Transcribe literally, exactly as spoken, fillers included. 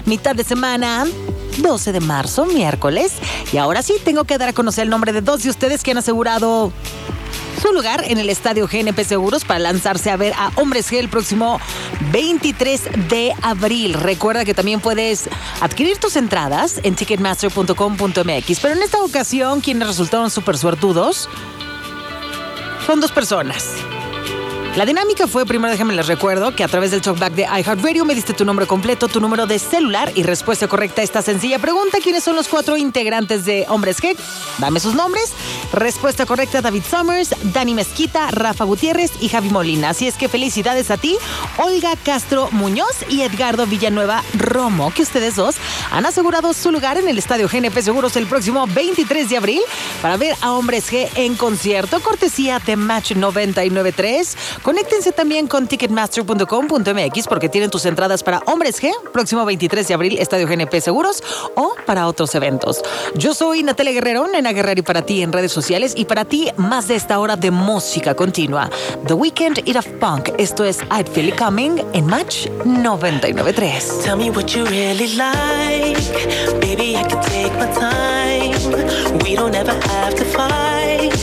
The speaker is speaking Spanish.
mitad de semana, doce de marzo, miércoles. Y ahora sí, tengo que dar a conocer el nombre de dos de ustedes que han asegurado su lugar en el Estadio G N P Seguros para lanzarse a ver a Hombres G el próximo veintitrés de abril. Recuerda que también puedes adquirir tus entradas en ticketmaster punto com punto m x. Pero en esta ocasión, quienes resultaron súper suertudos son dos personas. La dinámica fue, primero déjenme les recuerdo que a través del talkback de iHeartRadio me diste tu nombre completo, tu número de celular y respuesta correcta a esta sencilla pregunta. ¿Quiénes son los cuatro integrantes de Hombres G? Dame sus nombres. Respuesta correcta: David Summers, Dani Mezquita, Rafa Gutiérrez y Javi Molina. Así es que felicidades a ti, Olga Castro Muñoz y Edgardo Villanueva Romo, que ustedes dos han asegurado su lugar en el Estadio G N P Seguros el próximo veintitrés de abril para ver a Hombres G en concierto, cortesía de Match noventa y nueve punto tres. Conéctense también con ticketmaster punto com punto m x porque tienen tus entradas para Hombres G, próximo veintitrés de abril, Estadio G N P Seguros, o para otros eventos. Yo soy Natalia Guerrero, Nena Guerrero, y para ti en redes sociales, y para ti más de esta hora de música continua. The Weeknd y Daft Punk. Esto es I'd Feel It Coming en Match noventa y nueve punto tres. Tell me what you really like. Baby, I can take my time. We don't ever have to fight.